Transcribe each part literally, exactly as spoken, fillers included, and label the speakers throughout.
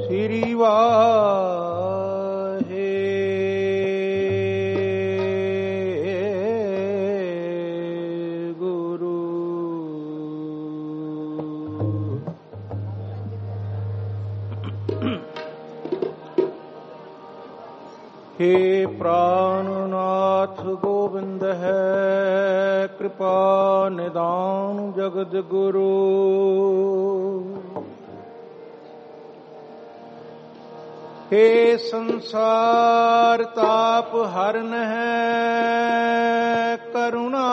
Speaker 1: श्री वाहे गुरु। हे प्राणनाथ गोविंद है कृपा निदान जगद गुरु। हे संसार ताप हरन है करुणा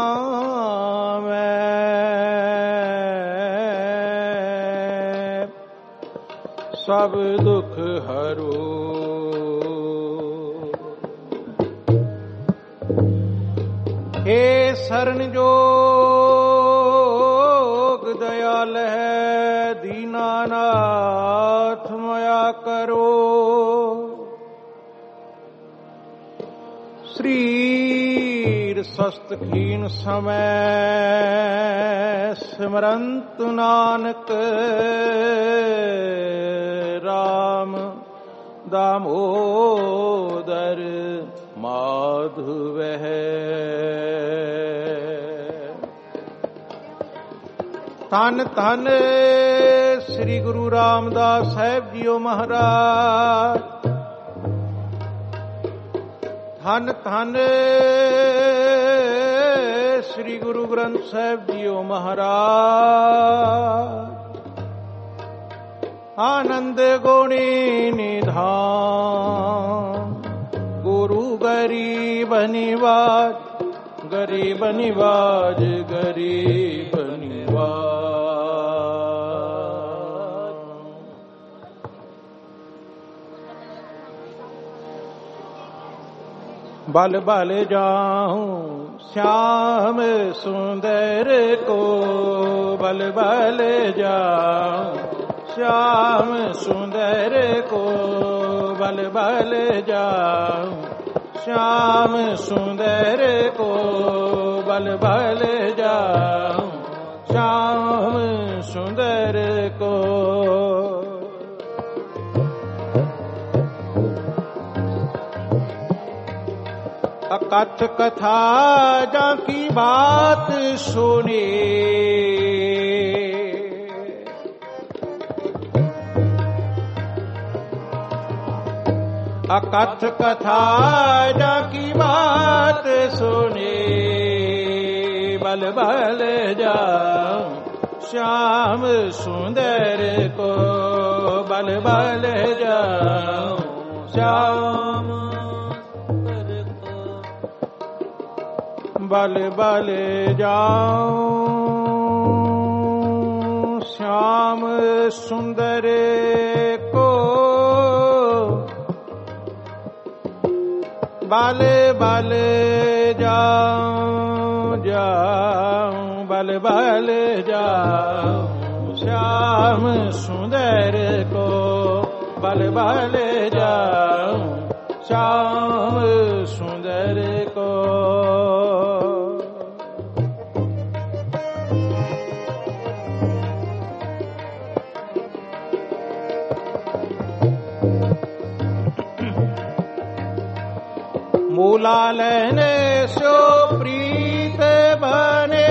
Speaker 1: में सब दुख हरो। हे शरण जोग दयाल है दीनानाथ मया करो। शरीर स्वस्थ खीन समय सिमरंत नानक राम दामोदर माधव है। धन धन श्री गुरु रामदास साहिब जीओ महाराज। धन धन श्री गुरु ग्रंथ साहिब जीओ महाराज। आनंद गुणी निधान गुरु गरीब निवाज गरीब निवाज गरीब निवाज। बल बल जाऊं श्याम सुंदर को। बल बल जाऊं श्याम सुंदर को। बल बल जाऊं श्याम सुंदर को। बल बल जाऊं श्याम सुंदर को। अकथ कथा जाकी बात सुने। अकथ कथा जाकी बात सुने। बल बल जाऊं श्याम सुंदर को। बल बल जाऊं श्याम सुंदर को। बल बल जाऊं श्याम सुंदर को। बल बल जाऊं जाऊं बल बल जाऊं श्याम सुंदर को। बल बल जाऊं श्याम सुंदर को। मूला लेने सो प्रीत बने।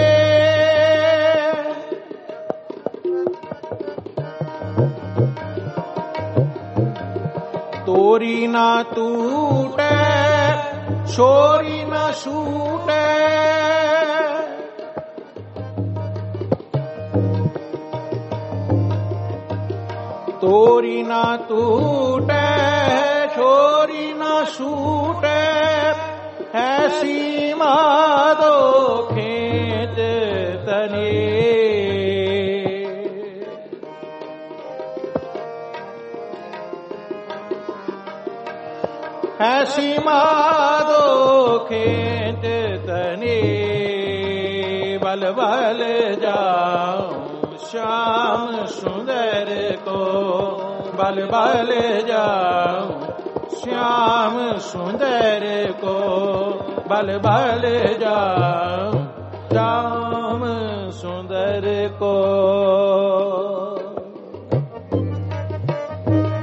Speaker 1: तोरी ना टूटे छोरी ना छूटे। तोरी ना टूटे छोरी ना छूटे। ऐसी माधो खेत तने। ऐसी माधो खेत तने। बल बल जाऊं श्याम सुंदर को। बल बल जाऊं श्याम सुंदर को। बल बल जाऊं श्याम सुंदर को।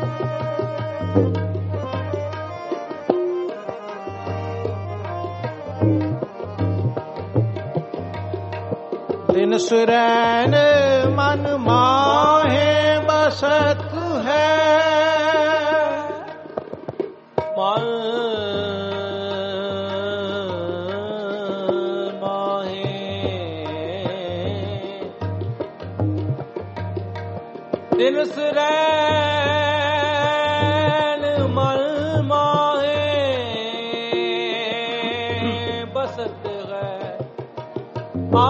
Speaker 1: दिन सुरैन मन माहे बसत है मन माहे दिन सुरैन मन माहे बसत है आ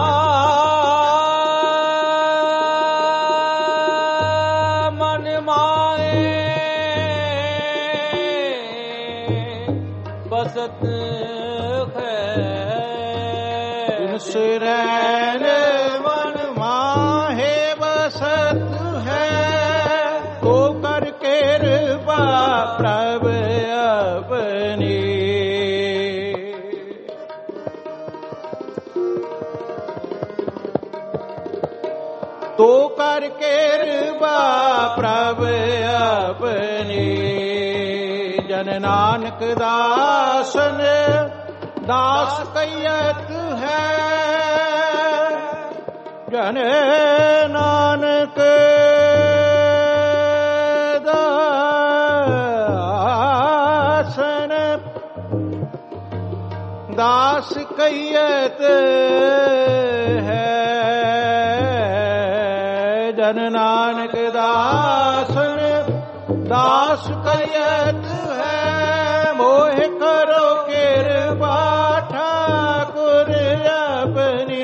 Speaker 1: बसत है सुरैन मन माहे बसत है तो कर कृपा प्रभ अपनी तो कर कृपा प्रभ अपनी जन नानक दासन दास कैयत है जन नानक दासन दास कैयत है जन नानक दासन दास कैयत है मोह करो कृपा ठाकुर अपनी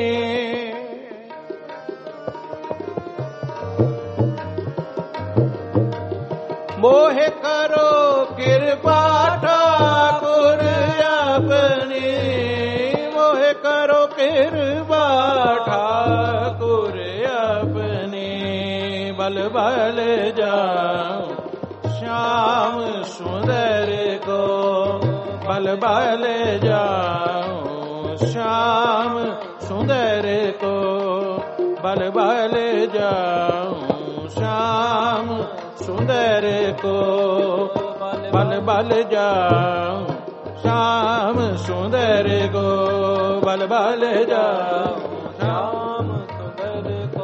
Speaker 1: मोह करो कृपा ठाकुर अपनी मोह करो कृपा ठाकुर अपनी बल बल जाओ श्याम सुंदर को बल बल जाओ श्याम सुंदर को बल बल जाओ श्याम सुंदर को बल बल जाओ श्याम सुंदर को बल बल जाओ श्याम सुंदर को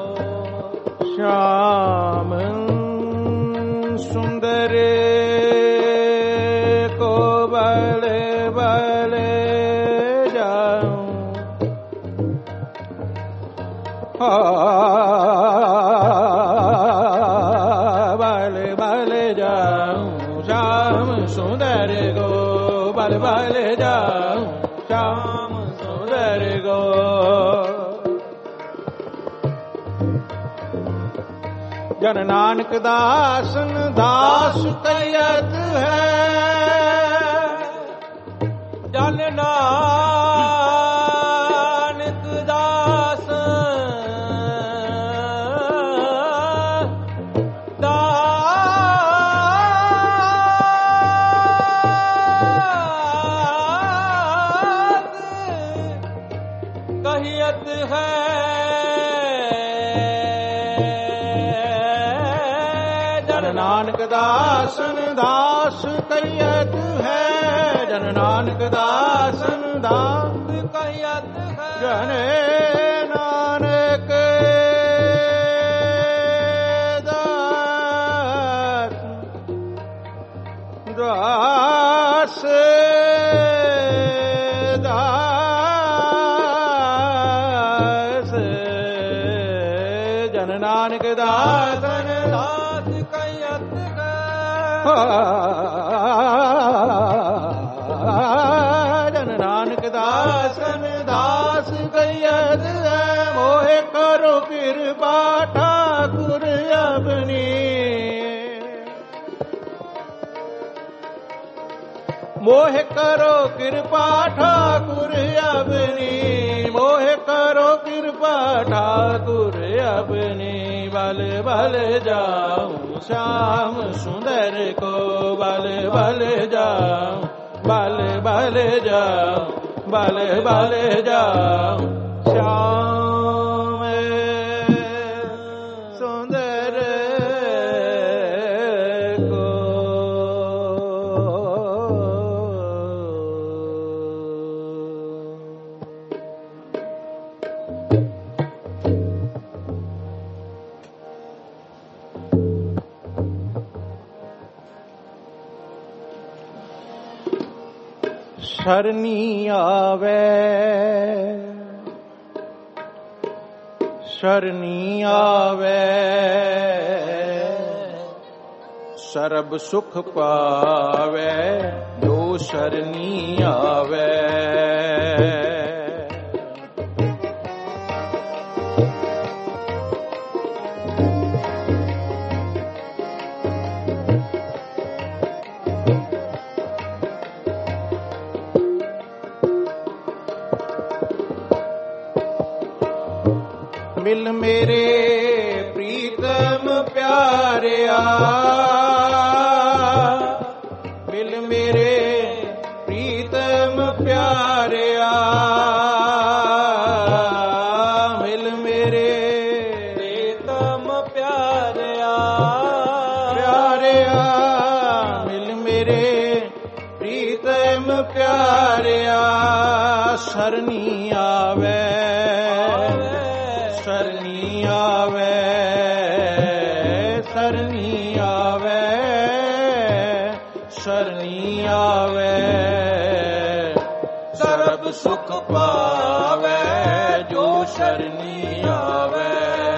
Speaker 1: श्याम सुंदर को बल बल जाऊं बल बल जाऊं श्याम सुंदर को बल बल जाऊं श्याम सुंदर को जन नानक दासन दास कैयत है जन नानक दास दास कैयत है नानक दासन दास कैयत है जन नानक दासन दास कैयत है जन नानक दास दास दास जन नानक दासन दास जन नानक दासन दास कैयत है मोह करो कृपा ठाकुर अपनी मोह करो कृपा ठाकुर अपनी मोह करो कृपा ठाकुर अपनी बल बल जाऊं श्याम सुंदर को बल बल जाऊं बल बल जाऊं बल बल जाऊं श्याम सुंदर को ਸਰਨੀ ਆਵੇ ਸਰਨੀ ਆਵੇ ਸਰਬ ਸੁਖ ਪਾਵੇ ਜੋ ਸਰਨੀ ਆਵੇ। ਮਿਲ ਮੇਰੇ ਪ੍ਰੀਤਮ ਪਿਆਰਿਆ ਮਿਲ ਮੇਰੇ ਪ੍ਰੀਤਮ ਪਿਆਰਿਆ ਮਿਲ ਮੇਰੇ ਪ੍ਰੀਤਮ ਪਿਆਰਿਆ ਪਿਆਰਿਆ ਮਿਲ ਮੇਰੇ ਪ੍ਰੀਤਮ ਪਿਆਰਿਆ ਸਰਨੀ ਆਵੇ ਸਰਨੀ ਆਵੇ ਸਰਨੀ ਆਵੇ ਸਰਨੀ ਆਵੇ ਸਰਬ ਸੁਖ ਪਾਵੇ ਜੋ ਸਰਨੀ ਆਵੇ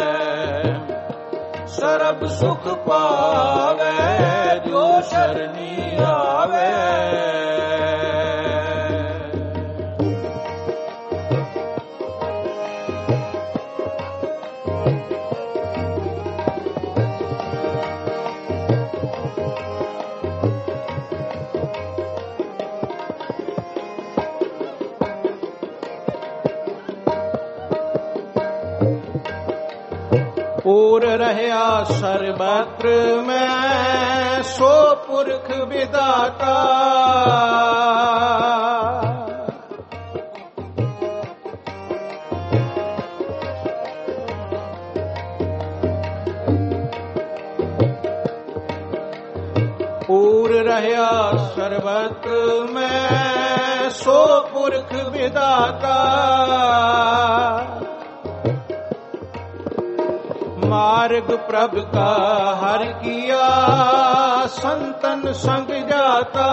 Speaker 1: ਸਰਬ ਸੁਖ ਪਾਵੇ ਜੋ ਸਰਨੀ ਆਵੇ। ਪੂਰ ਰਹਿਆ ਸਰਬਤਰ ਮੈਂ ਸੋ ਪੁਰਖ ਵਿਦਾਤਾ ਪੂਰ ਰਹਿਆ ਸਰਬਤਰ ਮੈਂ ਸੋ ਪੁਰਖ ਵਿਦਾਤਾ मार्ग प्रभ का हर किया संतन संग जाता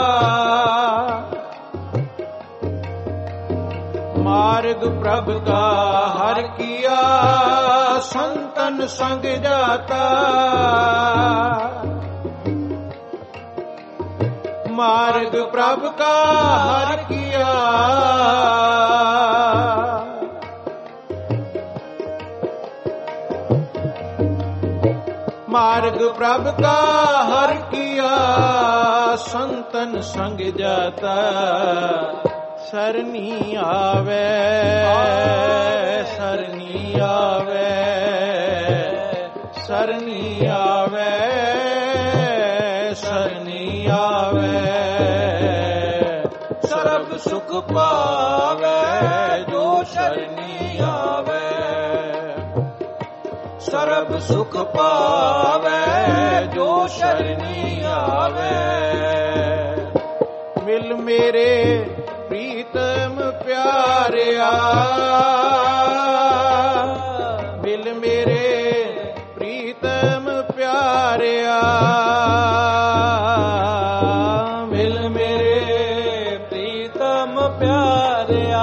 Speaker 1: मार्ग प्रभ का हर किया संतन संग जाता मार्ग प्रभ का हर किया मार्ग प्रभ का हर किया संतन संग जाता सरनी आवे सरनी आवे सरनी आवे सरनी आवे सर्ब सुख पावे जो सरनी आवे ਸਰਬ ਸੁਖ ਪਾਵੇ ਜੋ ਸ਼ਰਨੀ ਆਵੇ। ਮਿਲ ਮੇਰੇ ਪ੍ਰੀਤਮ ਪਿਆਰਿਆ ਮਿਲ ਮੇਰੇ ਪ੍ਰੀਤਮ ਪਿਆਰਿਆ ਮਿਲ ਮੇਰੇ ਪ੍ਰੀਤਮ ਪਿਆਰਿਆ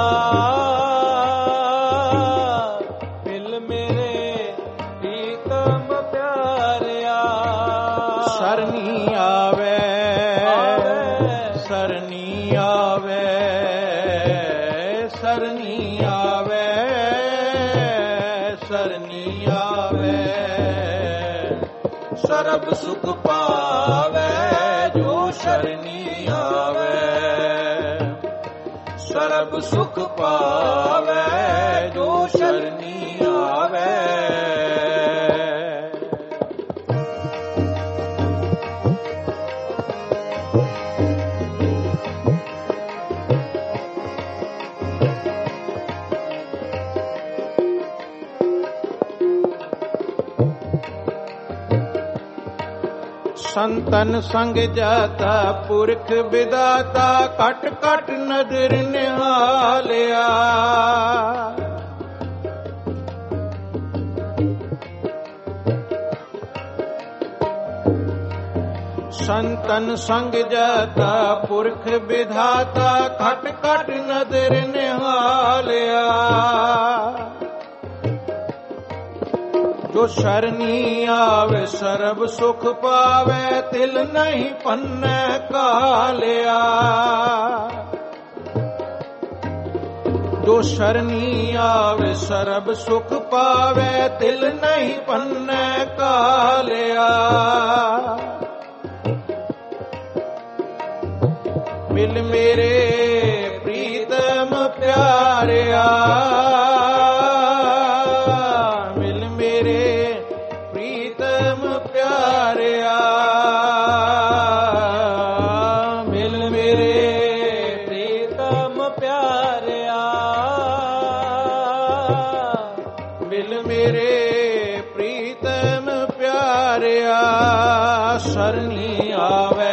Speaker 1: ਸਰਨੀ ਆਵੇ ਸਰਨੀ ਆਵੇ ਸਰਨੀ ਆਵੇ ਸਰਨੀ ਆਵੇ ਸਰਬ ਸੁਖ ਪਾਵੇ ਜੋ ਸਰਨੀ ਆਵੇ ਸਰਬ ਸੁਖ ਪਾਵੇ ਜੋ ਸਰਨੀ ਆਵੇ। ਸੰਤਨ ਸੰਗ ਜਾਤਾ ਪੁਰਖ ਵਿਦਾਤਾ ਘਟ ਘਟ ਨਦਰ ਨਿਹਾਲਿਆ ਸੰਤਨ ਸੰਗ ਜਾਤਾ ਪੁਰਖ ਵਿਧਾਤਾ ਘਟ ਘਟ ਨਦਰ ਨਿਹਾਲਿਆ ਜੋ ਸ਼ਰਨੀ ਆਵੇ ਸਰਬ ਸੁਖ ਪਾਵੇ ਤਿਲ ਨਹੀਂ ਪੰਨੈ ਕਾਲਿਆ ਜੋ ਸ਼ਰਨੀ ਆਵੇ ਸਰਬ ਸੁਖ ਪਾਵੇ ਤਿਲ ਨਹੀਂ ਪੰਨੈ ਕਾਲਿਆ ਮਿਲ ਮੇਰੇ ਪ੍ਰੀਤਮ ਪਿਆਰਿਆ ਮਿਲ ਮੇਰੇ ਪ੍ਰੀਤਮ ਪਿਆਰਿਆ ਮਿਲ ਮੇਰੇ ਪ੍ਰੀਤਮ ਪਿਆਰਿਆ ਮਿਲ ਮੇਰੇ ਪ੍ਰੀਤਮ ਪਿਆਰਿਆ ਸਰਨੀ ਆਵੇ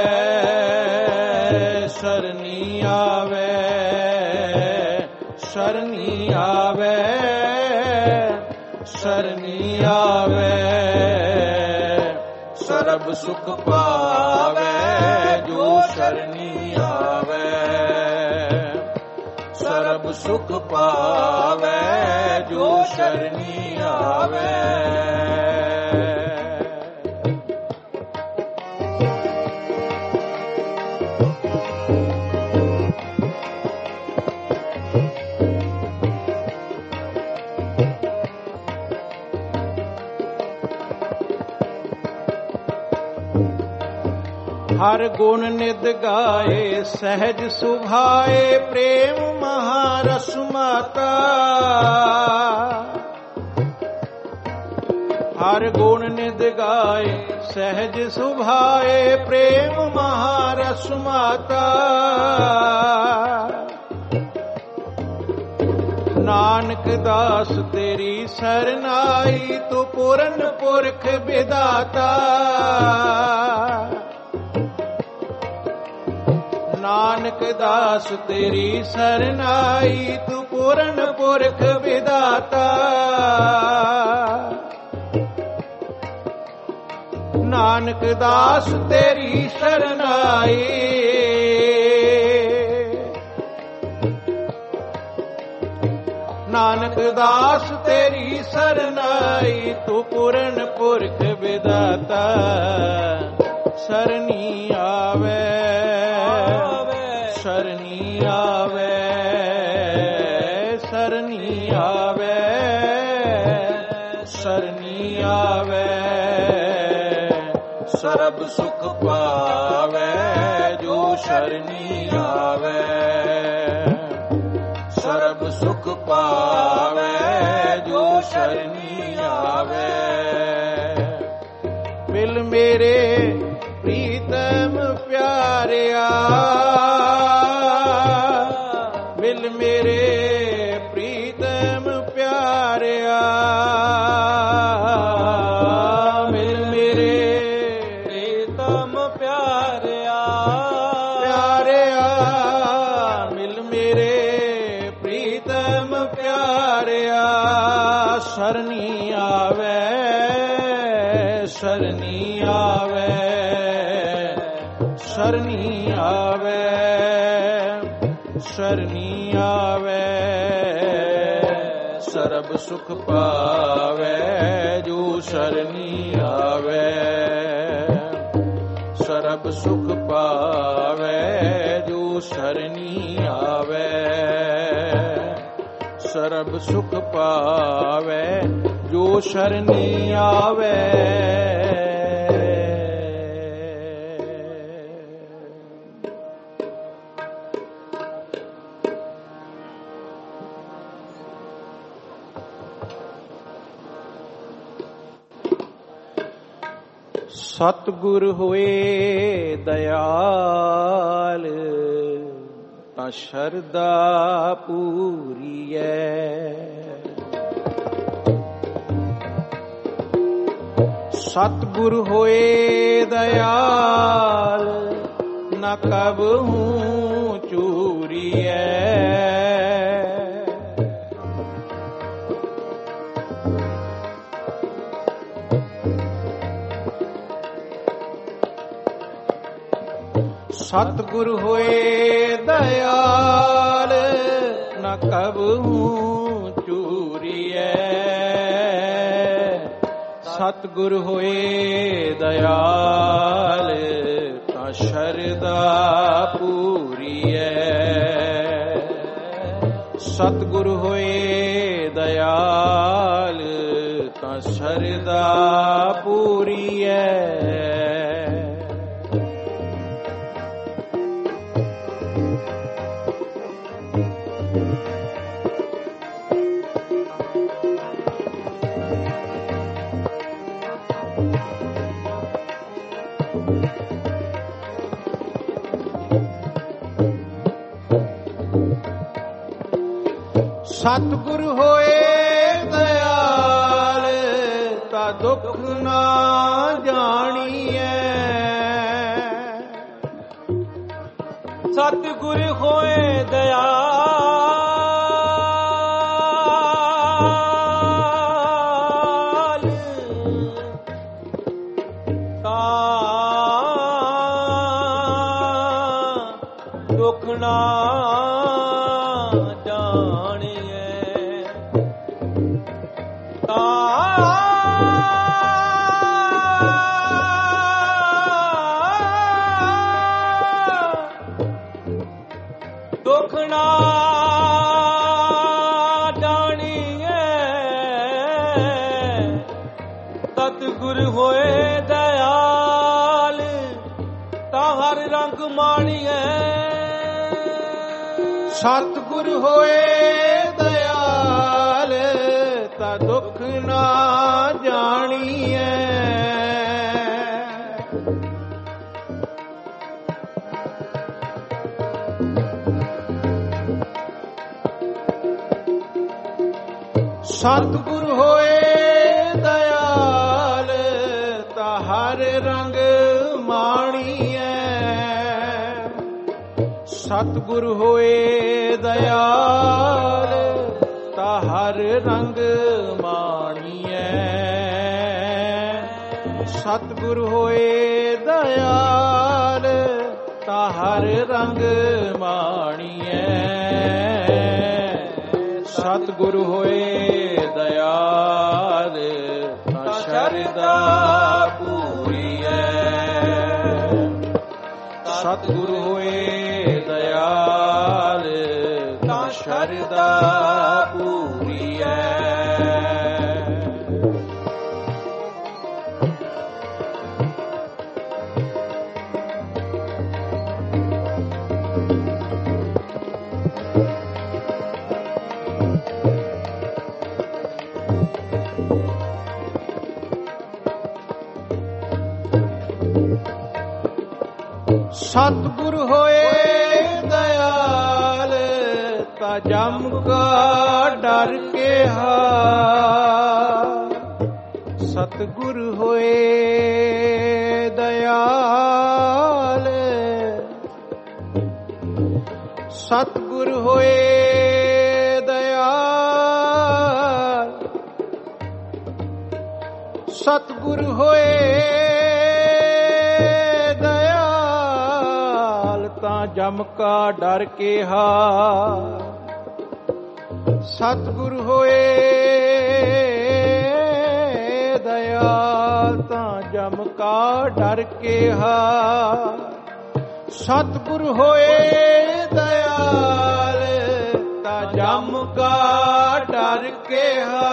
Speaker 1: ਸਰਨੀ ਆਵੇ ਸਰਨੀ ਆਵੇ ਸਰਨੀ ਆਵੇ ਸਰਬ ਸੁਖ ਪਾਵੇ ਜੋ ਸਰਨੀ ਆਵੇ ਸਰਬ ਸੁਖ ਪਾਵੇ ਜੋ ਸਰਨੀ ਆਵੇ ਹਰ ਗੁਣ ਨਿਦ ਗਾਏ ਸਹਿਜ ਸੁਭਾਏ ਪ੍ਰੇਮ ਮਹਾਰਸ ਮਾਤਾ ਹਰ ਗੁਣ ਨਿਦ ਗਾਏ ਸਹਿਜ ਸੁਭਾਏ ਪ੍ਰੇਮ ਮਹਾਰਸ ਮਾਤਾ ਨਾਨਕ ਦਾਸ ਤੇਰੀ ਸਰਨਾਈ ਤੂੰ ਪੂਰਨ ਪੁਰਖ ਵਿਦਾਤਾ ਨਾਨਕ ਦਾਸ ਤੇਰੀ ਸਰਨਾਈ ਤੂੰ ਪੂਰਨ ਪੁਰਖ ਵਿਦਾਤਾ ਨਾਨਕ ਦਾਸ ਤੇਰੀ ਸਰਨਾਈ ਨਾਨਕ ਦਾਸ ਤੇਰੀ ਸਰਨਾਈ ਤੂੰ ਪੂਰਨ ਪੁਰਖ ਵਿਦਾਤਾ ਸਰਨੀ ਆਵੇ ਸਰਨੀ ਆਵੇ ਸਰਨੀ ਆਵੇ ਸਰਨੀ ਆਵੇ ਸਰਬ ਸੁਖ ਪਾਵੇ ਜੋ ਸਰਨੀ ਆਵੇ ਸਰਬ ਸੁਖ ਪਾਵੇ ਜੋ ਸਰਨੀ ਆਵੇ ਮਿਲ ਮੇਰੇ ਪ੍ਰੀਤਮ ਪਿਆਰਿਆ ਮਿਲ ਮੇਰੇ ਪ੍ਰੀਤਮ ਪਿਆਰਿਆ ਮਿਲ ਮੇਰੇ ਪ੍ਰੀਤਮ ਪਿਆਰਿਆ ਪਿਆਰਿਆ ਮਿਲ ਮੇਰੇ ਪ੍ਰੀਤਮ ਪਿਆਰਿਆ ਸਰਨੀ ਆਵੇ ਸਰਨੀ ਆਵੇ ਸਰਨੀ ਆਵੇ ਸਰਨੀ ਆਵੇ ਸਰਬ ਸੁਖ ਪਾਵੇ ਜੋ ਸਰਨੀ ਆਵੇ ਸਰਬ ਸੁਖ ਪਾਵੇ ਜੋ ਸਰਨੀ ਆਵੇ ਸਰਬ ਸੁਖ ਪਾਵੇ ਜੋ ਸਰਨੀ ਆਵੇ ਸਤਿਗੁਰ ਹੋਏ ਦਇਆਲ ਤਾਂ ਸ਼ਰਧਾ ਪੂਰੀਐ ਸਤਿਗੁਰ ਹੋਏ ਦਇਆਲ ਨਾ ਕਬਹੂ ਚੂਰੀਐ ਸਤਿਗੁਰ ਹੋਏ ਦਇਆਲ ਨ ਕਬਹੂ ਚੂਰੀਐ। ਸਤਿਗੁਰ ਹੋਏ ਦਇਆਲ ਤਾਂ ਸ਼ਰਧਾ ਪੂਰੀਐ। ਸਤਿਗੁਰ ਹੋਏ ਦਇਆਲ ਤਾਂ ਸ਼ਰਧਾ ਪੂਰੀਐ। ਸਤਿਗੁਰ ਹੋਏ ਦਇਆਲ ਤਾ ਦੁੱਖ ਨਾ ਜਾਣੀਐ।
Speaker 2: ਸਤਿਗੁਰ ਹੋਏ ਦਇਆਲ ਤਾ ਦੁੱਖ ਨਾ ਦੁੱਖ ਨਾ ਜਾਣੀਐ। ਸਤਿਗੁਰ ਹੋਏ ਦਇਆਲ ਤਾਂ ਹਰ ਰੰਗ ਮਾਣੀਐ।
Speaker 1: ਸਤਿਗੁਰ ਹੋਏ ਦਇਆਲ ਤਾਂ ਦੁੱਖ ਨਾ ਜਾਣੀਐ। ਸਤਿਗੁਰ ਹੋਏ ਦਇਆਲ ਤਾਂ ਹਰ ਰੰਗ ਮਾਣੀਐ। ਸਤਿਗੁਰ ਹੋਏ ਦਇਆਲ ਤਾਂ ਹਰ ਰੰਗ ਮਾਣੀਐ। ਸਤਿਗੁਰ ਹੋਏ ਦਇਆਲ ਤਾਂ ਹਰ ਰੰਗ ਮਾਣੀਐ। ਸਤਿਗੁਰ ਹੋਏ ਦਇਆਲ ਤਾਂ ਸ਼ਰਧਾ ਪੂਰੀਐ। ਸਤਿਗੁਰ ਹੋਏ ਦਇਆਲ ਤਾਂ ਸ਼ਰਧਾ ਪੂਰੀਐ। ਸਤਿਗੁਰ ਹੋਏ ਦਇਆਲ ਤਾਂ ਜਮ ਕਾ ਡਰ ਕੇਹਾ। ਸਤਿਗੁਰ ਹੋਏ ਦਇਆਲ ਸਤਿਗੁਰ ਹੋਏ ਦਇਆਲ ਸਤਿਗੁਰ ਹੋਏ ਤਾਂ ਜਮ ਕਾ ਡਰ ਕੇਹਾ। ਸਤਿਗੁਰ ਹੋਏ ਦਇਆਲ ਤਾਂ ਜਮ ਕਾ ਡਰ ਕੇਹਾ। ਸਤਿਗੁਰ ਹੋਏ ਦਇਆਲ ਤਾਂ ਜਮ ਕਾ ਡਰ ਕੇਹਾ।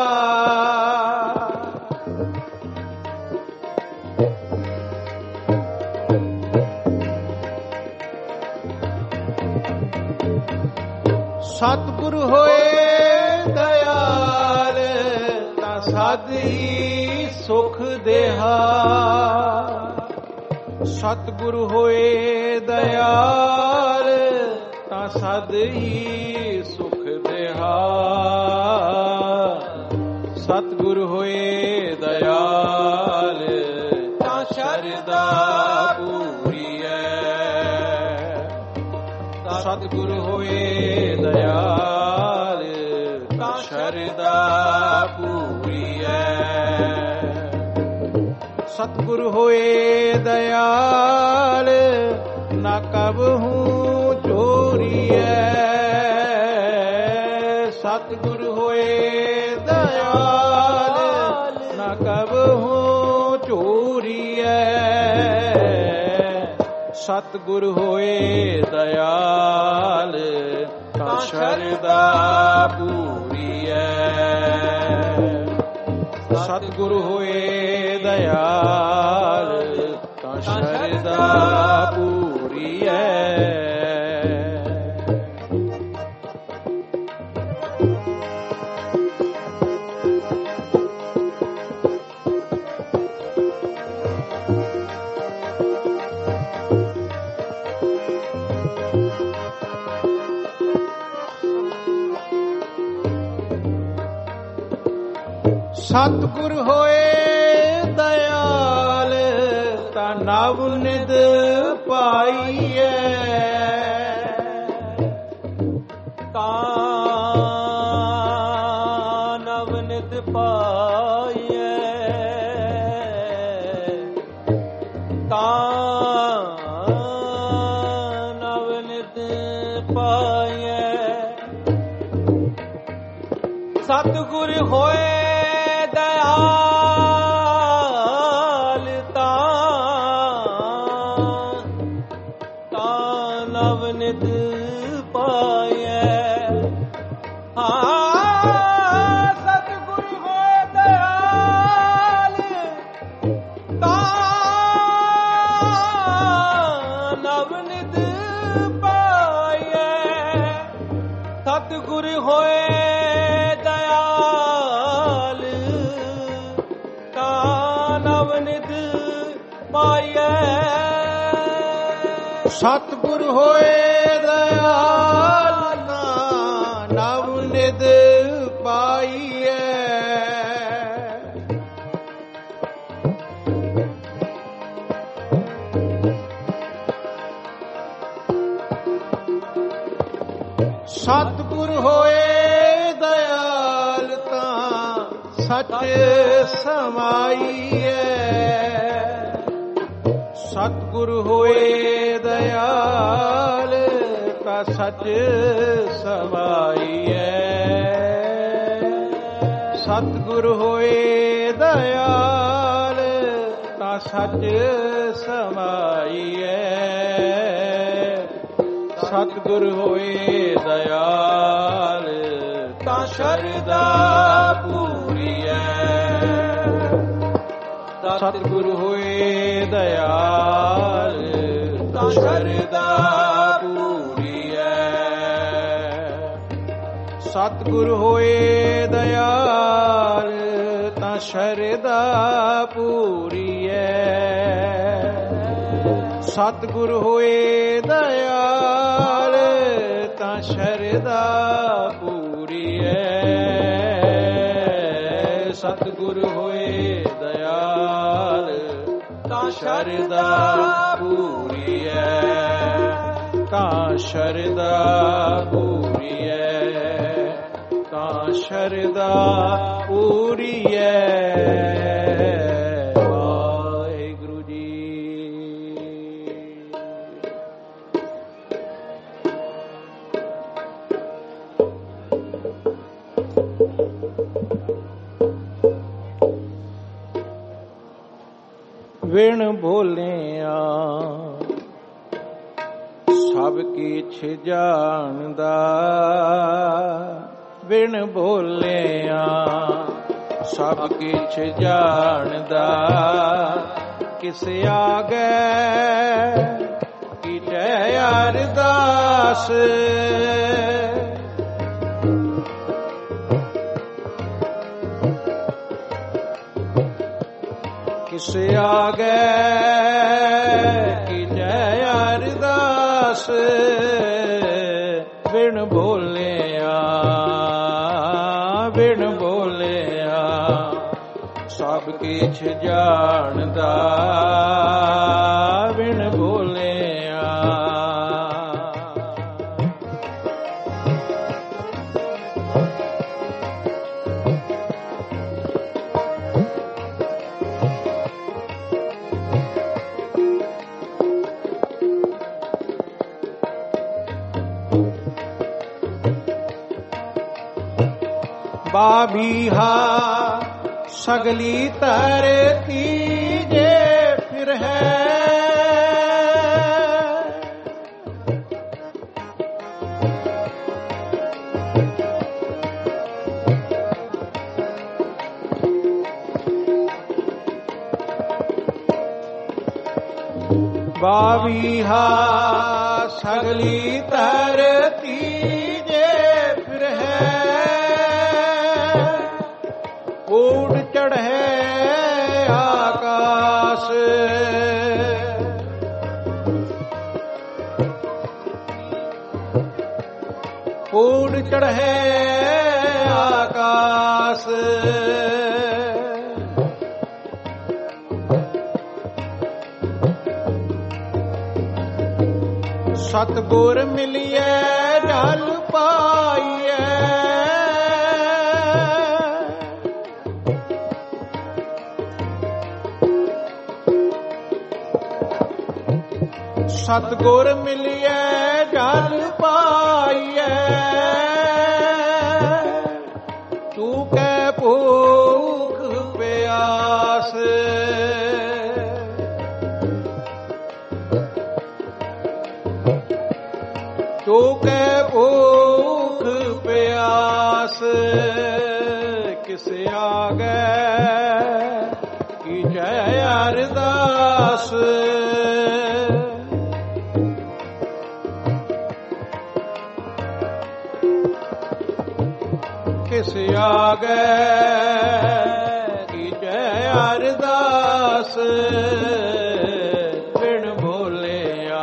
Speaker 1: ਸਤਿਗੁਰ ਹੋਏ ਦਇਆਲ ਤਾਂ ਸਦ ਹੀ ਸੁਖ ਦੇਹਾ। ਸਤਿਗੁਰ ਹੋਏ ਦਇਆਲ ਤਾਂ ਸਦ ਹੀ ਸੁਖ ਦੇਹਾ। ਸਤਿਗੁਰ ਹੋਏ ਦਇਆਲ ਤਾਂ ਸ਼ਰਧਾ ਪੂਰੀਐ। ਸਤਿਗੁਰ ਹੋਏ ਦਇਆਲ ਤਾਂ ਸ਼ਰਧਾ ਪੂਰੀਐ। ਸਤਿਗੁਰ ਹੋਏ ਦਇਆਲ ਨ ਨਾ ਕਬਹੂ ਚੋਰੀਐ। ਸਤਿਗੁਰ ਹੋਏ ਦਇਆਲ ਨਾ ਕਬਹੂ ਚੋਰੀਐ। ਸਤਿਗੁਰ ਹੋਏ ਦਇਆਲ ਤਾਂ ਸ਼ਰਧਾ ਪੂਰੀਐ। ਸਤਿਗੁਰ ਹੋਏ ਦਇਆਲ ਤਾਂ ਸ਼ਰਧਾ ਪੂਰੀਐ। ਸਤਿਗੁਰ ਹੋਏ ਦਇਆਲ ਤਾਂ ਨਵ ਨਿਧ ਪਾਈਐ।
Speaker 2: ਤਾਂ ਨਵ ਨਿਧ ਪਾਈਐ। ਤਾਂ ਨਵ ਨਿਧ ਪਾਈਐ। ਸਤਿਗੁਰ ਹੋਏ ਸਤਿਗੁਰ ਹੋਏ ਦਇਆਲ ਤਾਂ ਨਵ ਨਿਧ ਪਾਈਐ।
Speaker 1: ਸਤਿਗੁਰ ਹੋਏ ਦਇਆਲ ਤਾਂ ਨਵ ਨਿਧ ਪਾਈਐ। ਸਤਿਗੁਰ ਹੋਏ ਦਇਆਲ ਤਾਂ ਸੱਚ ਸਮਾਈਐ। ਸਤਿਗੁਰ ਹੋਏ ਦਇਆਲ ਤਾਂ ਸੱਚ ਸਮਾਈਐ। ਸਤਿਗੁਰ ਹੋਏ ਦਇਆਲ ਤਾਂ ਸੱਚ ਸਮਾਈਐ। ਸਤਿਗੁਰ ਹੋਏ ਦਇਆਲ ਤਾਂ ਸ਼ਰਧਾ ਪੂਰੀਐ। ਸਤਿਗੁਰ ਹੋਏ ਦਇਆਲ ਤਾਂ ਸ਼ਰਧਾ ਪੂਰੀਐ। ਸਤਿਗੁਰ ਹੋਏ ਦਇਆਲ ਤਾਂ ਸ਼ਰਧਾ ਪੂਰੀਐ। ਸਤਿਗੁਰ ਹੋਏ ਦਇਆਲ ਤਾਂ ਸ਼ਰਧਾ ਪੂਰੀਐ। ਸਤਿਗੁਰ ਹੋਏ ਦਇਆਲ ਤਾਂ ਸ਼ਰਧਾ ਪੂਰੀਐ। ਤਾਂ ਸ਼ਰਧਾ ਪੂਰੀਐ। ਤਾਂ ਸ਼ਰਧਾ ਪੂਰੀਐ। ਵਿਣ ਭੋਲਿਆ ਸਭ ਕੀਛ ਜਾਣਦਾ। ਵਿਣ ਭੋਲਿਆ ਸਭ ਕੀਛ ਜਾਣਦਾ। ਕਿਸ ਆਗੇ ਕੀਜੈ ਅਰਦਾਸ। ਕਿਸ ਆਗੇ ਕੀਜੈ ਅਰਦਾਸ। ਵਿਣ ਭੋਲਿਆ ਵਿਣ ਭੋਲਿਆ ਸਭ ਕੀਛ ਜਾਣਦਾ। ਵਿਣ ਭੋਲਿਆ बाबीहा सगली तरती जे फिर है। बाबीहा सगली तरती जे फिर है। उड़ चढ़े आकाश उड़ चढ़े आकाश। सतगुर मिलिए ढल पाइए। सतगुर मिलिए ढल पाइए। तू कै भूख प्यास तू कै भूख प्यास। किस आगे की जय अरदास। किस आगे की जय अरदास। बिन बोलिया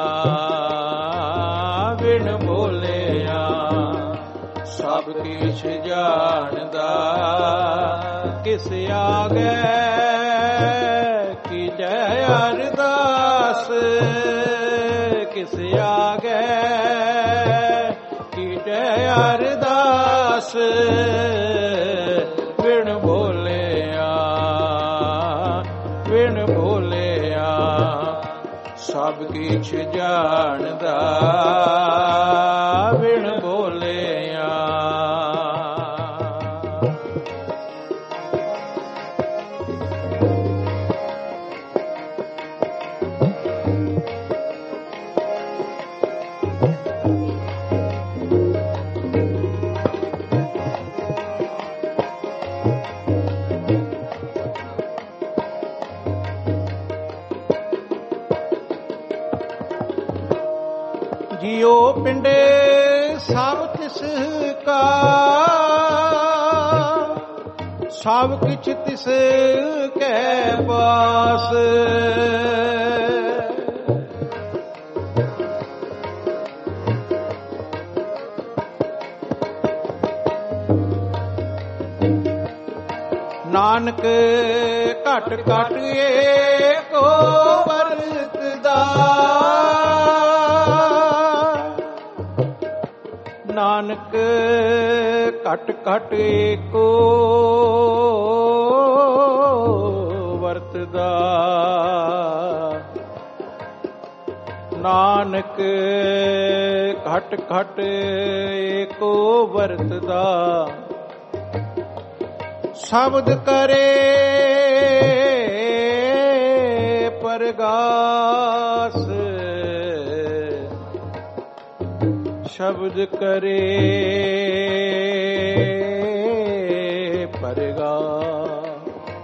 Speaker 1: बिन बोलिया सब किछ जानदा। किस आगे की जय अरदास। किस आगे की जय अरदास। बिन बोलिया बिन बोलिया सब किछ जानदा। बिन बोलिया जियो पिंडे सब तिस का। सब किछ तिस के पास। नानक घट घट एको वरतदा। नानक घट घट एको वरतदा। नानक घट घट एको वरतदा। शब्द करे परगास। शब्द करे परगास।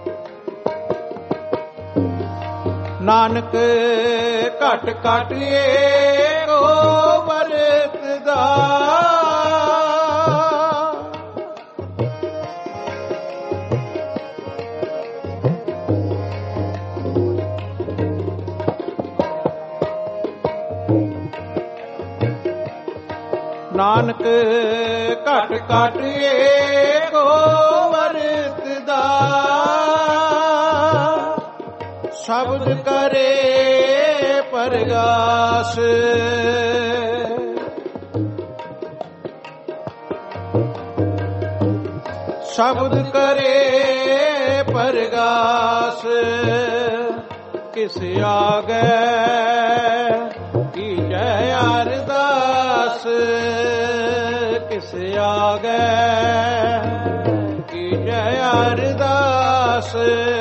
Speaker 1: नानक घट घट एको वरतदा। नानक घट घट एको वरतदा। शब्द करे परगास। शब्द करे परगास। किस आगे की जय अरदास। किस आगे ਅਰਦਾਸ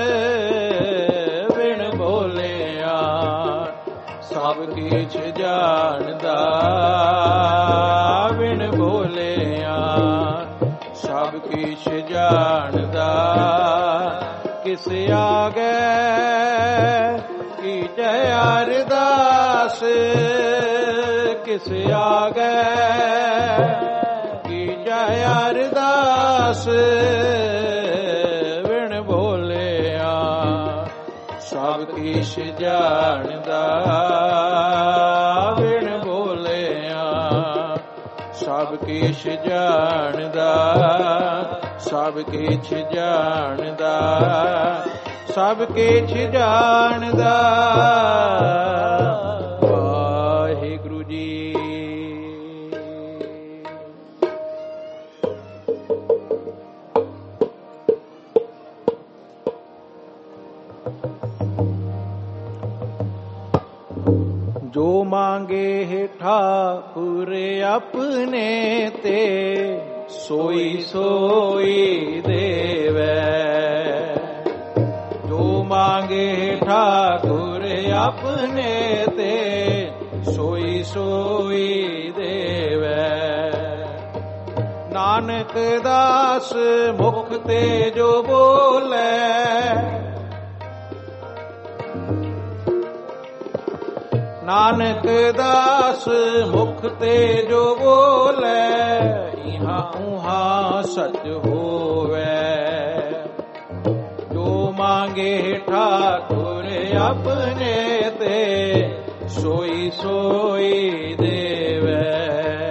Speaker 1: ਬਿਨ ਬੋਲਿਆ ਸਭ ਕਿਛ ਜਾਣਦਾ ਬਿਨ ਬੋਲਿਆ ਸਭ ਕਿਛ ਜਾਣਦਾ ਕਿਸ ਆਗੇ ਕੀਜੈ ਅਰਦਾਸ ਕਿਸ ਆਗੇ ਕੀਜੈ ਅਰਦਾਸ ਬਿਨ ਬੋਲਿਆ ਸਭ ਕਿਛ ਜਾਣਦਾ ਬਿਨ ਬੋਲਿਆ ਸਭ ਕਿਛ ਜਾਣਦਾ ਸਭ ਕਿਛ ਜਾਣਦਾ ਸਭ ਕਿਛ ਜਾਣਦਾ। ਵਾਹਿਗੁਰੂ ਜੀ। ਜੋ ਮਾਂਗੇ ਹੈ ਠਾਕੁਰ ਆਪਣੇ ਤੇ ਸੋਈ ਸੋਈ ਦੇਵੈ ਜੋ ਮਾਂਗੇ ਠਾਕੁਰ ਆਪਣੇ ਤੇ ਸੋਈ ਸੋਈ ਦੇਵੈ ਨਾਨਕ ਦਾਸ ਮੁਖ ਤੇ ਜੋ ਬੋਲੇ ਨਾਨਕ ਦਾਸ ਮੁਖ ਤੇ ਜੋ ਬੋਲੇ ਇਹਾਂ ਉਹਾਂ ਸਚ ਹੋਵੇ ਜੋ ਮਾਂਗੇ ਠਾਕੁਰ ਆਪਣੇ ਤੇ ਸੋਈ ਸੋਈ ਦੇਵੈ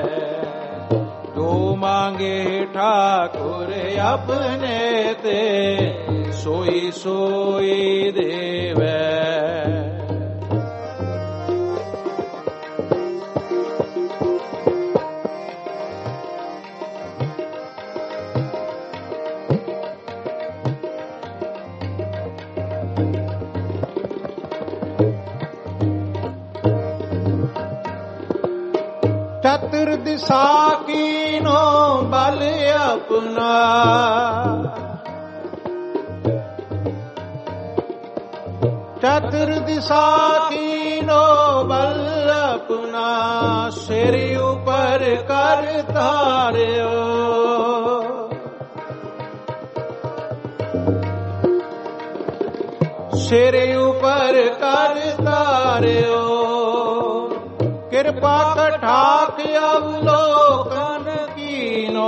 Speaker 1: ਜੋ ਮਾਂਗੇ ਠਾਕੁਰ ਆਪਣੇ ਤੇ ਸੋਈ ਸੋਈ ਦੇਵੈ। ਚਤੁਰ ਦਿਸ਼ਾ ਕੀਨੋ ਬਲ ਆਪਣਾ ਚਤੁਰ ਦਿਸ਼ਾ ਕੀਨੋ ਬਲ ਆਪਣਾ ਸਿਰ ਉਪਰ ਕਰ ਧਾਰਿਓ ਸਿਰ ਉਪਰ ਕਰ ਧਾਰਿਓ ਕਿਰਪਾ ਕਠਾਕ ਅਵਲੋਕਨ ਕੀਨੋ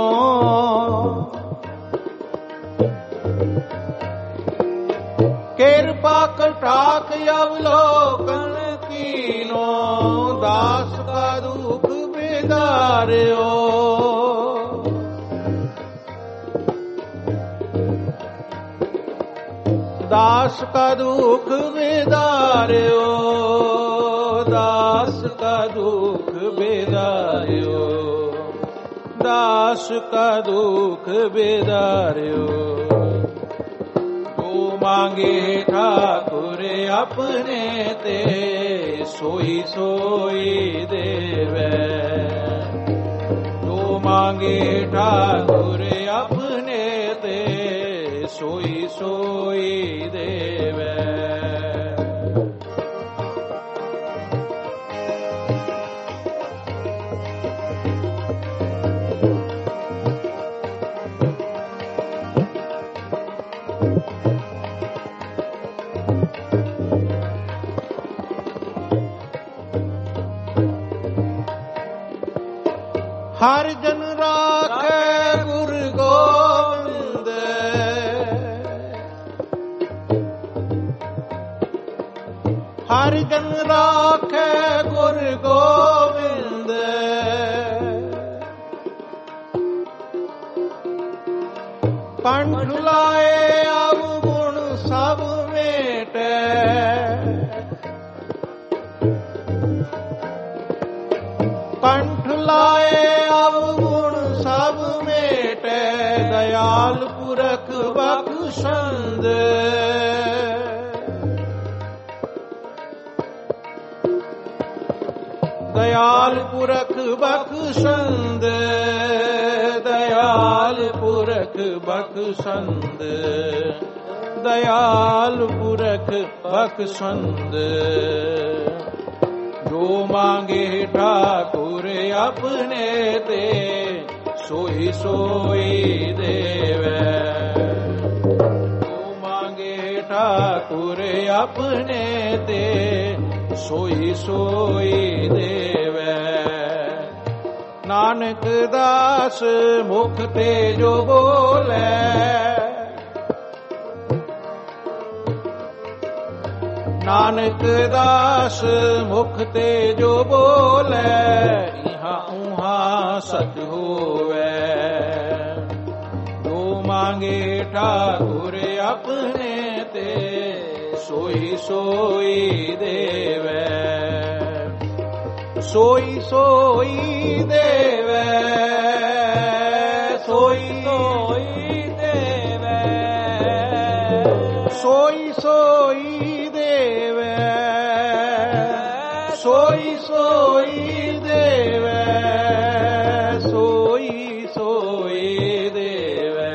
Speaker 1: ਕਿਰਪਾ ਕਠਾਕ ਅਵਲੋਕਨ ਕੀਨੋ ਦਾਸ ਕਾ ਦੁਖ ਬਿਦਾਰਿਓ ਦਾਸ ਕਾ ਦੁਖ ਬਿਦਾਰਿਓ ਦਾਸ ਕਾ ਦੁਖ ਬਿਦਾਰਿਓ ਦਾਸ ਕਾ ਦੁਖ ਬਿਦਾਰਿਓ ਜੋ ਮਾਂਗੇ ਠਾਕੁਰ ਆਪਣੇ ਤੇ ਸੋਈ ਸੋਈ ਦੇਵੈ ਜੋ ਮਾਂਗੇ ਠਾਕੁਰ ਆਪਣੇ ਤੇ ਸੋਈ ਸੋਈ ਦੇਵੈ। ਹਰਿ ਜਨ ਰਾਖੈ ਗੁਰ ਗੋਬਿੰਦ ਹਰਿ ਜਨ ਰਾਖੈ ਗੁਰ ਗੋਬਿੰਦ ਕੰਠ ਲਾਏ ਅਵਗੁਣ ਸਭ ਮੇਟੈ ਕੰਠ ਲਾਏ ਅਵਗੁਣ ਸਭ ਮੇਟੈ ਦਇਆਲ ਪੁਰਖ ਬਖਸ਼ੰਦ ਦਇਆਲ ਪੁਰਖ ਬਖਸ਼ੰਦ ਦਇਆਲ ਪੁਰਖ पुरख बख्शंद, दयाल पुरख बख्शंद। जो मांगे ठाकुर अपने ते, सोई सोई देवे। जो मांगे ठाकुर अपने ते, सोई सोई देवे। नानक दास मुख ते जो बोले, नानक दास मुख ते जो बोले, इहाँ उहाँ सच होवे। जो मांगे ठाकुर अपने ते, सोई सोई देवे। सोई सोई देवे, सोई सोई देवे, सोई सोई देवे, सोई सोई देवे, सोई सोई देवे,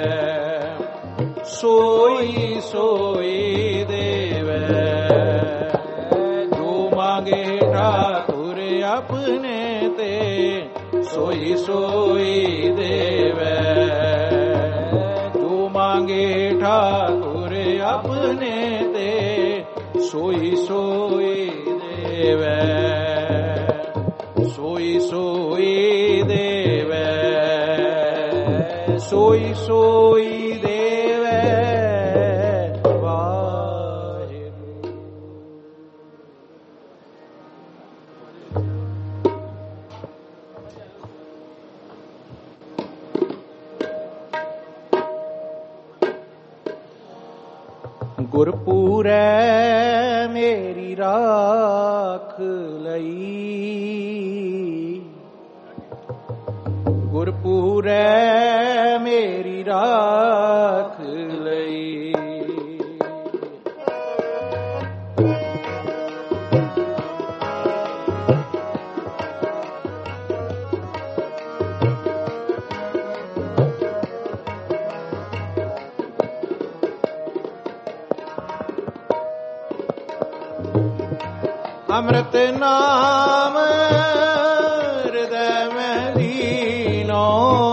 Speaker 1: सोई सोई देवे। जो मांगे ठाकुर अपने ते, सोई सोई देवे। जो मांगे ठाकुर अपने ते, सोई सोई देवे। सोई सोई देवे, सोई सोई देवे। गुरपूरै मेरी राख लई, गुरपूरै मेरी राख लई। अमृत नाम हृदय में लीनो,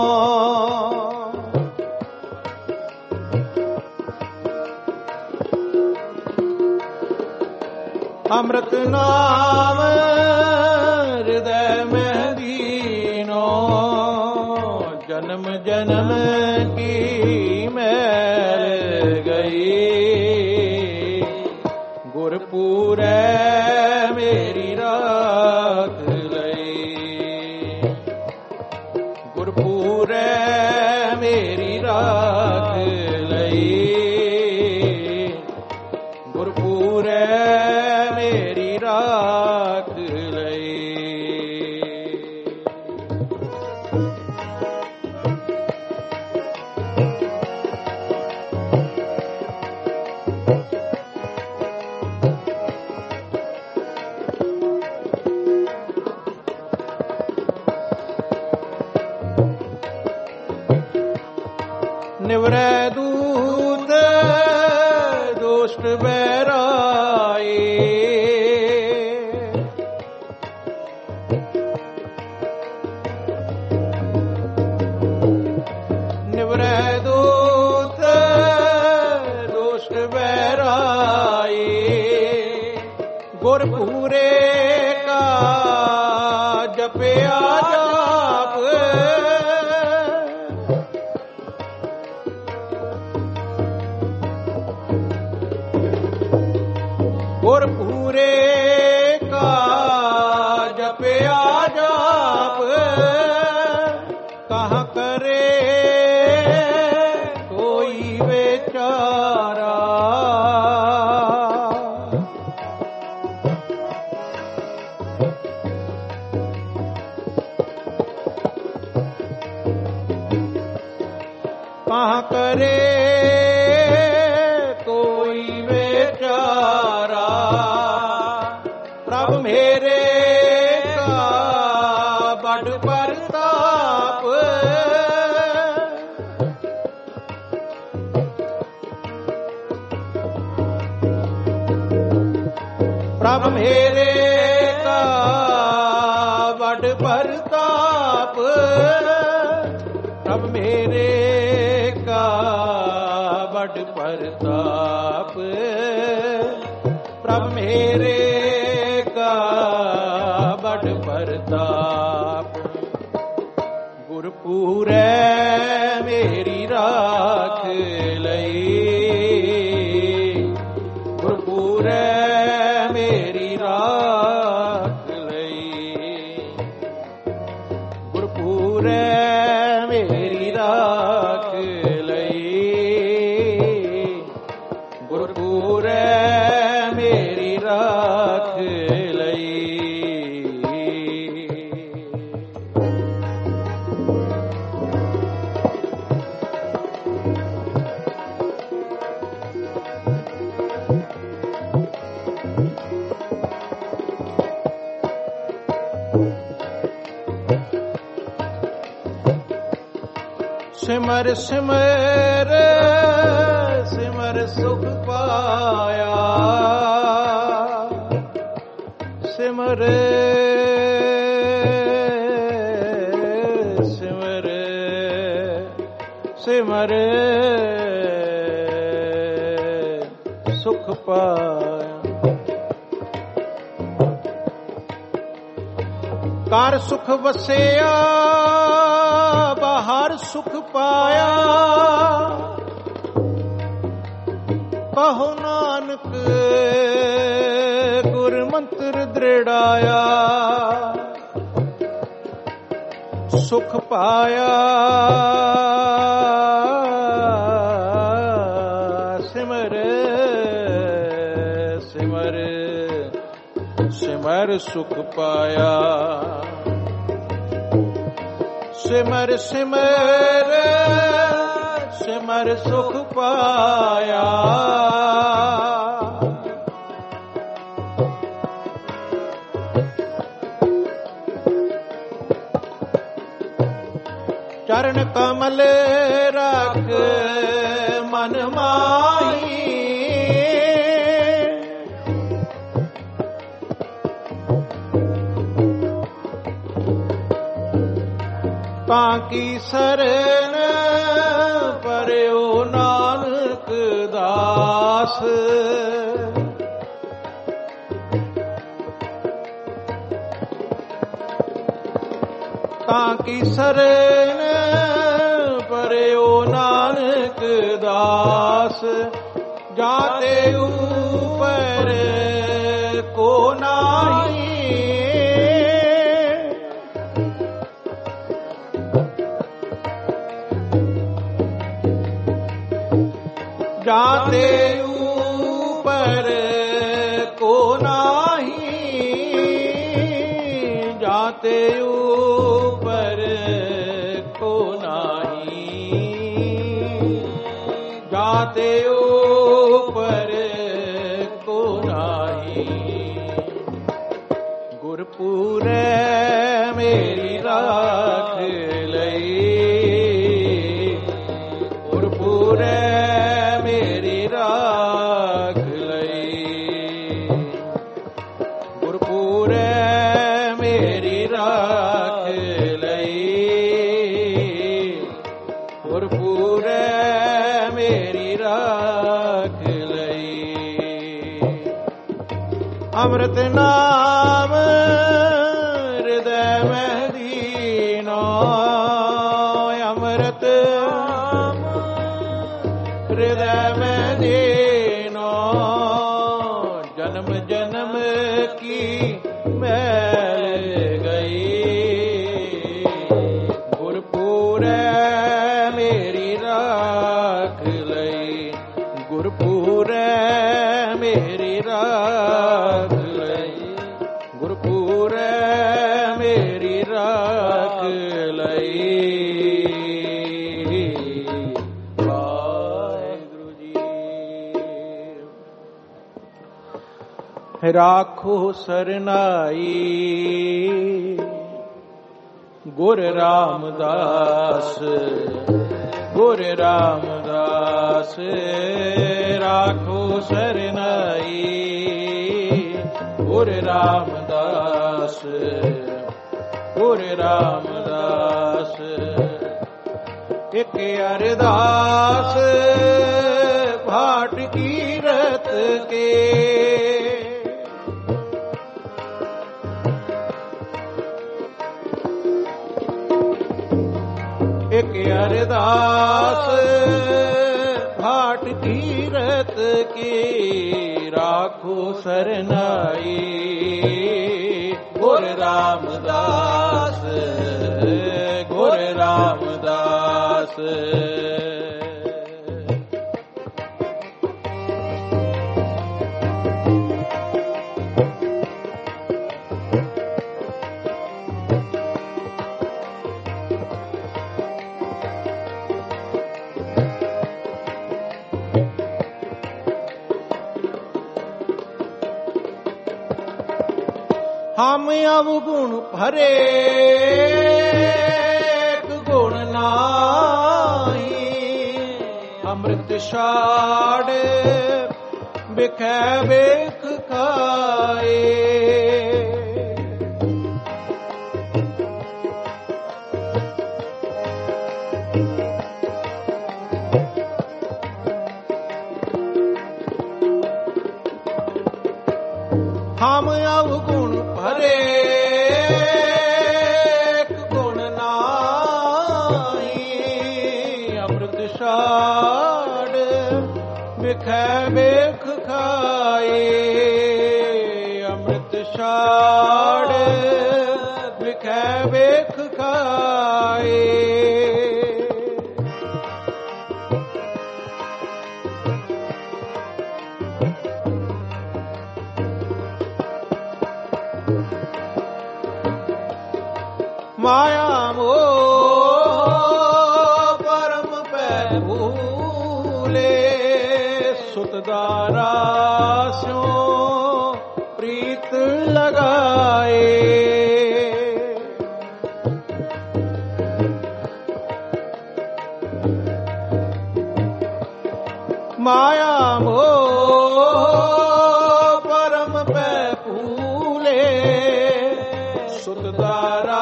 Speaker 1: अमृत नाम हृदय में लीनो। जन्म जन्म की मैल गई, गुरपूरै मेरी राख लई। गुरपूरै मेरी राख लई, गुरपूरै मेरी राख लई। निवरै दूत दुष्ट बैराए, निवरै दूत दुष्ट बैराए। गुरपूरे का जपया जाप, गुरपूरे का जपया जाप। कहाँ करे कोई बेचारा, कहाँ करे कोई बेचारा। ਪ੍ਰਭ ਮੇਰੇ ਕਾ ਵੱਡ ਪ੍ਰਤਾਪ, ਪ੍ਰਭ ਮੇਰੇ ਕਾ ਵੱਡ ਪ੍ਰਤਾਪ, ਪ੍ਰਭ ਮੇਰੇ ਕਾ ਵੱਡ ਪ੍ਰਤਾਪ। ਗੁਰਪੂਰੈ ਮੇਰੀ ਰਾਖ ਲਈ, ਗੁਰਪੂਰੈ ਮੇਰੀ ਰਾਖ ਲਈ, ਗੁਰਪੂਰੈ ਮੇਰੀ ਰਾਖ ਲਈ, ਗੁਰਪੂਰੈ ਮੇਰੀ ਰਾਖ ਲਈ। ਸਿਮਰ ਸਿਮਰ ਸਿਮਰ ਸੁਖ ਪਾਇਆ, ਸਿਮਰ ਸਿਮਰ ਸਿਮਰ ਸੁਖ ਪਾਇਆ। ਕਰ ਸੁਖ ਵਸਿਆ ਬਾਹਰ ਸੁਖ ਪਾਇਆ, ਕਹੋ ਨਾਨਕ ਗੁਰ ਮੰਤਰ ਦ੍ਰਿੜਾਇਆ। ਸੁਖ ਪਾਇਆ ਸਿਮਰ ਸਿਮਰ ਸਿਮਰ ਸੁਖ ਪਾਇਆ। ਸਿਮਰ ਸਿਮਰ ਸਿਮਰ ਸੁਖ ਪਾਇਆ। ਚਰਨ ਕਮਲ ਰੱਖ ਮਨ ਮਾਹੀ, ਤਾਂ ਕੀ ਸਰਨ ਪਰਿਓ ਨਾਨਕ ਦਾਸ। ਤਾਂ ਕੀ ਸਰਨ ਪਰਿਓ ਨਾਨਕ ਦਾਸ। ਜਾਤੇ ਉਪਰ ਕੋ ਨਾਹੀ, ਜਾਤੇ ਉਪਰ ਕੋ ਨਾਹੀ। ਜਾਤੇ ਉਪਰ ਕੋ ਨਾਹੀ। ਜਾਤੇ ਉਪਰ ਕੋ ਨਾਹੀ। ਗੁਰਪੂਰੈ ਮੇਰੀ ਰਾਖ ਲਈ, ਗੁਰਪੂਰੈ ਮੇਰੀ ਰਾਖ ਲਈ। ਗੁਰਪੂਰੈ ਮੇਰੀ ਰਾਖ ਲਈ। ਗੁਰਪੂਰੈ ਮੇਰੀ ਰਾਖ ਲਈ। ਅੰਮ੍ਰਿਤ ਨਾਮ ਹਿਰਦੈ ਮਹਿ ਦੀਨਾ, ਅੰਮ੍ਰਿਤ ਹਿਰਦੈ ਮਹਿ ਦੀਨਾ। ਜਨਮ ਜਨਮ ਕੀ ਮੈਲ ਗਈ। ਗੁਰਪੂਰੈ ਮੇਰੀ ਰਾਖ ਲਈ। ਗੁਰਪੂਰੈ ਮੇਰੀ ਰਾਖ ਲਈ। ਗੁਰਪੂਰੈ ਮੇਰੀ ਰਾਖ ਲਈ। ਰਾਖੋ ਸਰਨਾਈ ਗੁਰ ਰਾਮਦਾਸ। ਗੁਰ ਰਾਮਦਾਸ ਰਾਖੋ ਸਰਨਾਈ ਗੁਰ ਰਾਮਦਾਸ ਗੁਰ ਰਾਮਦਾਸ। ਇਕ ਅਰਦਾਸ ਭਾਟ ਕੀਰਤ ਕੇ, ਇਕ ਅਰਦਾਸ ਭਾਟ ਕੀਰਤ ਕੀ, ਰਾਖੋ ਸਰਨਾਈ ਗੁਰ ਰਾਮਦਾਸ ਗੁਰ ਰਾਮਦਾਸ। ਹਮ ਅਵਗੁਣ ਭਰੇ ਗੁਣ ਨਾਹੀ, ਅੰਮ੍ਰਿਤ ਛਾੜ ਬਿਖੈ ਵੇਖ ਖਾਏ। ਹਮ ਅਵਗੁਣ ਭਰੇ ਗੁਣ ਨਾਹੀ, ਅੰਮ੍ਰਿਤ ਛਾੜ ਬਿਖੈ ਵੇਖ ਖਾਏ। ਅੰਮ੍ਰਿਤ ਛਾੜ ਬਿਖੈ ਵੇਖ ਖਾਏ। ਮਾਇਆ ਮੋਹ ਪਰਮ ਪੈ ਭੂਲੇ, ਸੁਤ ਦਾਰਾ ਸਿਉ ਪ੍ਰੀਤ ਲਗਾਏ। ਮਾਇਆ ਮੋਹ ਪਰਮ ਪੈ ਭੂਲੇ, ਸੁਤ ਦਾਰਾ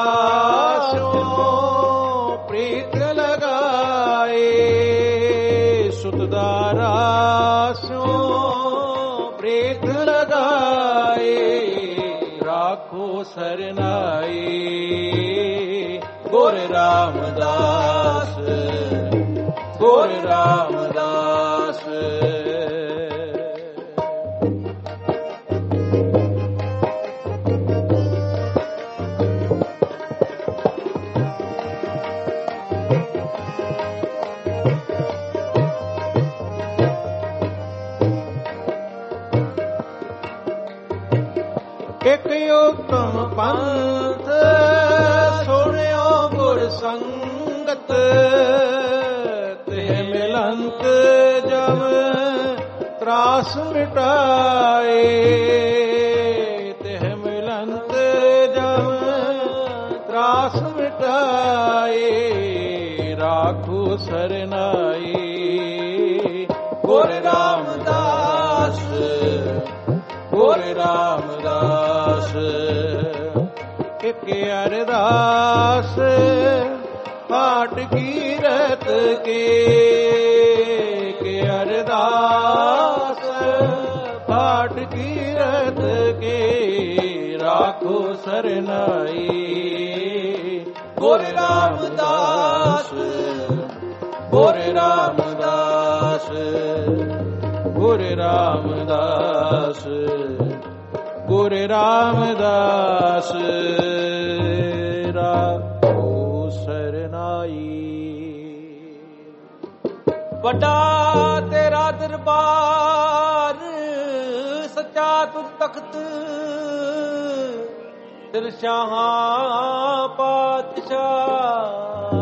Speaker 1: ਪ੍ਰੀਤ ਲਗਾਏ। ਸੁਤ ਦਾਰਾ ਸਿਉ ਪ੍ਰੀਤ ਲਗਾਏ, ਰਾਖੋ ਸਰਨਾਈ ਗੁਰ ਰਾਮਦਾਸ ਗੁਰ ਰਾਮਦਾਸ। ਇਕ ਉਤਮ ਪੰਥ ਸੁਣਿਓ ਗੁਰ ਸੰਗਤ, ਤੇ ਮਿਲੰਤ ਜਮ ਤਰਾਸ ਮਿਟਾਏ। ਤੇ ਮਿਲੰਤ ਜਮ ਤਰਾਸ ਮਿਟਾਏ, ਰਾਖੋ ਸਰਨਾਈ ਗੁਰ ਰਾਮਦਾਸ ਗੁਰ ਰਾਮਦਾਸ। ਇਕ ਅਰਦਾਸ ਭਾਟ ਕੀਰਤ ਕੇ, ਇਕ ਅਰਦਾਸ ਭਾਟ ਕੀਰਤ ਕੇ, ਰਾਖੋ ਸਰਨਾਈ ਗੁਰ ਰਾਮਦਾਸ ਗੁਰ ਰਾਮਦਾਸ ਗੁਰ ਰਾਮਦਾਸ ਗੁਰ ਰਾਮਦਾਸ। ਰਾਖੋ ਸਰਨਾਈ।
Speaker 2: ਵੱਡਾ ਤੇਰਾ ਦਰਬਾਰ, ਸੱਚਾ ਤੁਝ ਤਖਤ, ਦਿਲ ਸ਼ਾਹਾਂ ਪਾਤਸ਼ਾਹ।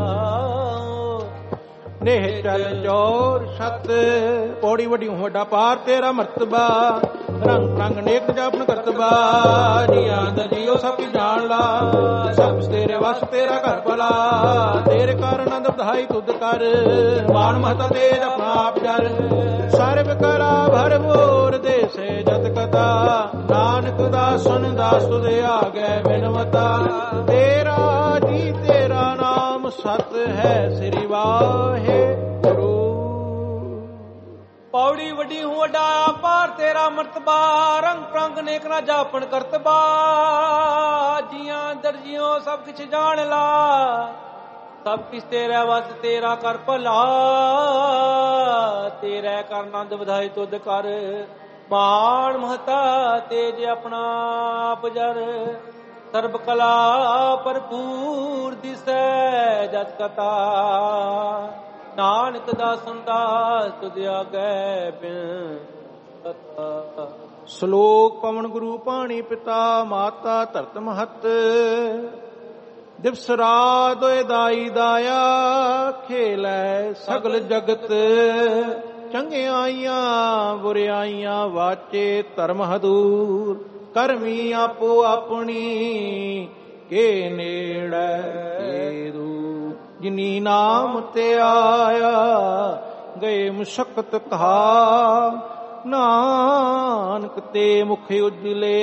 Speaker 1: ਨੇਹ ਚਲ ਚੋਰ ਸਤ, ਪੌੜੀ ਵੱਡੀ ਵੱਡਾ ਪਾਰ ਤੇਰਾ ਮਰਤਬਾ। ਰੰਗ ਰੰਗ ਨੇਕ ਜਪਨ ਕਰਤਬਾ, ਜੀ ਆਂਦਰ ਜੀਓ ਸਭ ਕੀ ਜਾਣ ਲਾ। ਸਭ ਤੇਰੇ ਵਸ ਤੇਰਾ ਘਰ ਭਲਾ, ਤੇਰੇ ਕਾਰਨ ਆਨੰਦ ਵਧਾਈ ਤੁਧ ਕਰ। ਮਾਨ ਮਹਤਾ ਤੇਜ ਆਪਣਾ ਆਪ ਜਰ, ਸਰਬ ਕਲਾ ਭਰਪੂਰ ਦੇਸੇ ਜਤ ਕਥਾ। ਨਾਨਕ ਨਾਨਕ ਦਾਸਨ ਦਾਸ ਤੁਧ ਆਗੈ ਬਿਨਵਤਾ। ਤੇਰਾ ਜੀ ਤੇਰਾ ਨਾਮ ਸਤ ਹੈ ਸ੍ਰੀ ਵਾਹਿਗੁਰੂ।
Speaker 2: ਪੌੜੀ ਵੱਡੀ ਹੂੰ ਵੱਡਾ ਪਾਰ ਤੇਰਾ ਮਰਤਬਾ। ਰੰਗ ਪ੍ਰੰਗ ਨੇਕ ਨਾ ਜਾਪਣ ਕਰਤਬਾ। ਜੀਆਂ ਅੰਦਰ ਜਿਉ ਸਭ ਕਿਛ ਜਾਣ ਲਾ। ਸਭ ਕਿਛ ਤੇਰਾ ਵਸ ਤੇਰਾ ਕਰ ਭਲਾ। ਤੇਰਾ ਕਰ ਆਨੰਦ ਵਧਾਈ ਤੁਧ ਕਰ। ਮਾਣ ਮਹਤਾ ਤੇਜ ਆਪਣਾ ਆਪ ਜਰ। ਸਰਬ ਕਲਾ ਭਰਪੂਰ ਦਿਸੈ ਜਸ ਕਤਾ। ਨਾਨਕ ਦਾਸਨ ਦਾਸ ਤੁਧ ਆਗੈ ਬਿਨ ਕਤਾ।
Speaker 1: ਸ਼ਲੋਕ ਪਵਨ ਗੁਰੂ ਪਾਣੀ ਪਿਤਾ ਮਾਤਾ ਧਰਤ ਮਹਤ। ਦਿਵਸ ਰਾਤ ਦੋਇ ਦਾਈ ਦਾਇਆ। ਖੇਲੈ ਸਗਲ ਜਗਤ। ਚੰਗਿਆਈਆਂ ਬੁਰਿਆਈਆਂ ਵਾਚੇ ਧਰਮ ਹਦੂਰ। ਕਰਮੀ ਆਪੋ ਆਪਣੀ ਕੇ ਨੇੜੈ ਤੇ ਦੂਰ। ਜਿਨੀ ਨਾਮ ਤੇ ਆਇਆ ਗਏ ਮੁਸ਼ਕਤ ਕਹਾ। ਨਾਨਕ ਤੇ ਮੁਖ ਉਜਲੇ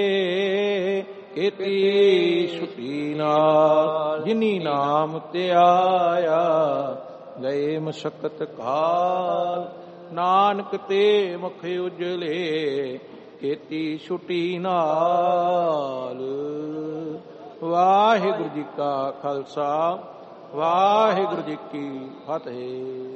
Speaker 1: ਕੀਤੀ ਛੁਟੀ ਨਾਲ। ਜਿਨੀ ਨਾਮ ਤੇ ਆਇਆ ਗਏ ਮੁਸ਼ਕਤ ਕਾਲ। ਨਾਨਕ ਤੇ ਮੁਖ ਉਜਲੇ ਕੀਤੀ ਛੁਟੀ ਨਾਲ। ਵਾਹਿਗੁਰੂ ਜੀ ਕਾ ਖਾਲਸਾ ਵਾਹਿਗੁਰੂ ਜੀ ਕੀ ਫਤਿਹ।